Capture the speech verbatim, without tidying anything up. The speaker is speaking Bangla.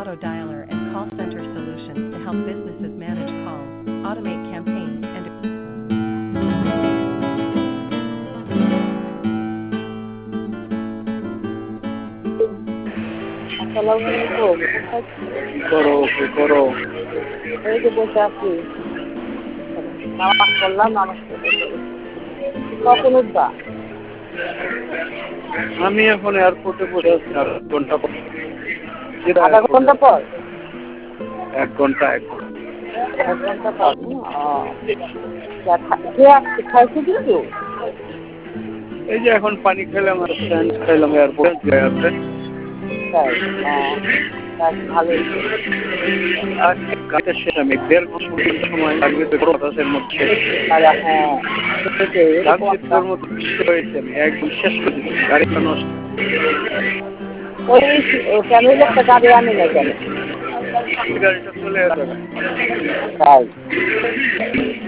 auto dialer and call center solutions to help businesses manage calls, automate campaigns, and আসসালামু আলাইকুম। করো কি করো? এই যে বসে আছি, নামাজ পড়লাম, নামাজ পড়ে কখন উঠবা? আমি এখন এয়ারপোর্টে বসে আছি আর এক ঘন্টা পর। আধা ঘন্টা পর? এক ঘন্টা এক ঘন্টা এক ঘন্টা পর। খাইছি কিন্তু এই যে এখন পানি খেলাম আর স্যান্ড খাইলাম এয়ারপোর্টে আছে। তাই ভালো। আর কাজের শেষ আমি দেড় ঘন্টা সময় লাগবে তো পঞ্চাশের মধ্যে। হ্যাঁ তোর মতো বৃষ্টি হয়েছে, আমি একদম শেষ করে দিচ্ছি গাড়িটা নষ্ট। ওই ফ্যামিলি একটা গাড়ি আনি না কেন? গাড়িটা চলে যাবে। তাই